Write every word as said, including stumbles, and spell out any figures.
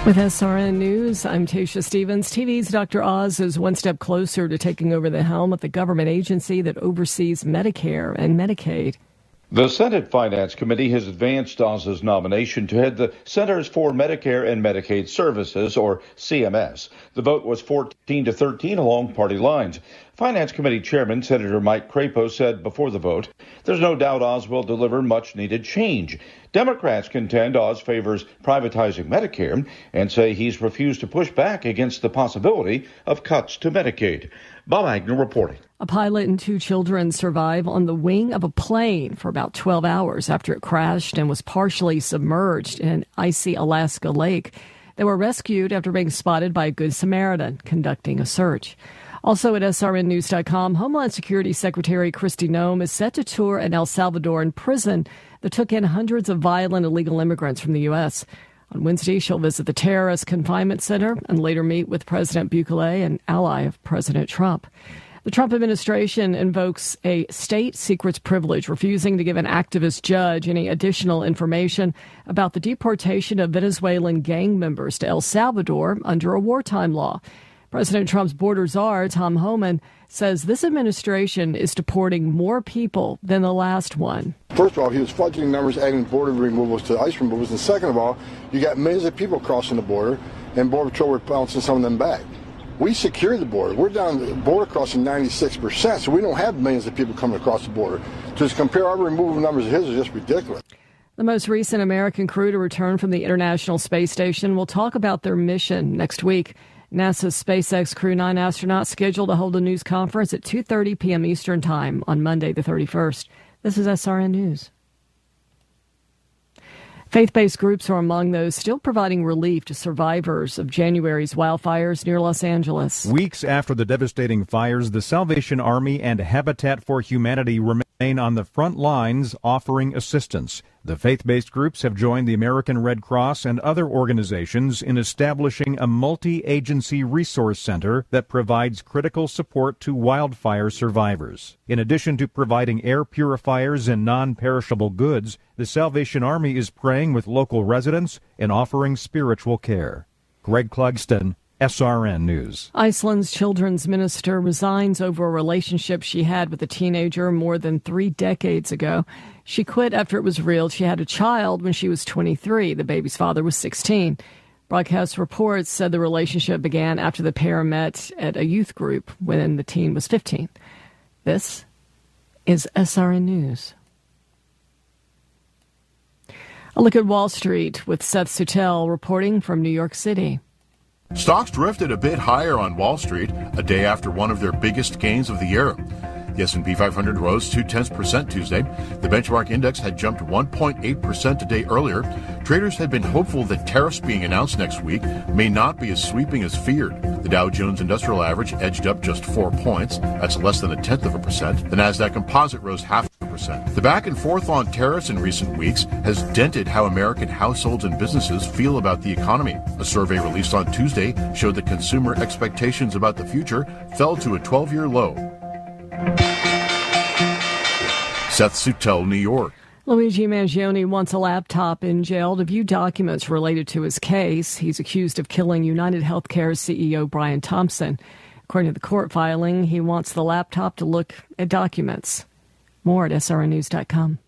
With S R N News, I'm Tasha Stevens. T V's Doctor Oz is one step closer to taking over the helm at the government agency that oversees Medicare and Medicaid. The Senate Finance Committee has advanced Oz's nomination to head the Centers for Medicare and Medicaid Services, or C M S. The vote was fourteen to thirteen along party lines. Finance Committee Chairman Senator Mike Crapo said before the vote, there's no doubt Oz will deliver much-needed change. Democrats contend Oz favors privatizing Medicare and say he's refused to push back against the possibility of cuts to Medicaid. Bob Agnew reporting. A pilot and two children survive on the wing of a plane for about twelve hours after it crashed and was partially submerged in an icy Alaska lake. They were rescued after being spotted by a Good Samaritan conducting a search. Also at S R N news dot com, Homeland Security Secretary Kristi Noem is set to tour an El Salvadoran prison that took in hundreds of violent illegal immigrants from the U S. On Wednesday, she'll visit the terrorist confinement center and later meet with President Bukele, an ally of President Trump. The Trump administration invokes a state secrets privilege, refusing to give an activist judge any additional information about the deportation of Venezuelan gang members to El Salvador under a wartime law. President Trump's border czar, Tom Homan, says this administration is deporting more people than the last one. First of all, he was fudging numbers, adding border removals to ICE removals. And second of all, you got millions of people crossing the border, and Border Patrol were bouncing some of them back. We secure the border. We're down the border crossing ninety-six percent, so we don't have millions of people coming across the border. To just compare our removal numbers to his is just ridiculous. The most recent American crew to return from the International Space Station will talk about their mission next week. NASA's SpaceX Crew nine astronauts scheduled to hold a news conference at two thirty p.m. Eastern Time on Monday the thirty-first. This is S R N News. Faith-based groups are among those still providing relief to survivors of January's wildfires near Los Angeles. Weeks after the devastating fires, the Salvation Army and Habitat for Humanity remain on the front lines offering assistance. The faith-based groups have joined the American Red Cross and other organizations in establishing a multi-agency resource center that provides critical support to wildfire survivors. In addition to providing air purifiers and non-perishable goods, the Salvation Army is praying with local residents and offering spiritual care. Greg Clugston, S R N News. Iceland's children's minister resigns over a relationship she had with a teenager more than three decades ago. She quit after it was revealed she had a child when she was twenty-three. The baby's father was sixteen. Broadcast reports said the relationship began after the pair met at a youth group when the teen was fifteen. This is S R N News. A look at Wall Street with Seth Sutel reporting from New York City. Stocks drifted a bit higher on Wall Street a day after one of their biggest gains of the year. The S and P five hundred rose two-tenths percent Tuesday. The benchmark index had jumped one point eight percent a day earlier. Traders had been hopeful that tariffs being announced next week may not be as sweeping as feared. The Dow Jones Industrial Average edged up just four points. That's less than a tenth of a percent. The Nasdaq Composite rose half a percent. The back and forth on tariffs in recent weeks has dented how American households and businesses feel about the economy. A survey released on Tuesday showed that consumer expectations about the future fell to a twelve-year low. Seth Sutel, New York. Luigi Mangione wants a laptop in jail to view documents related to his case. He's accused of killing United Healthcare's C E O Brian Thompson. According to the court filing, he wants the laptop to look at documents. More at S R N news dot com.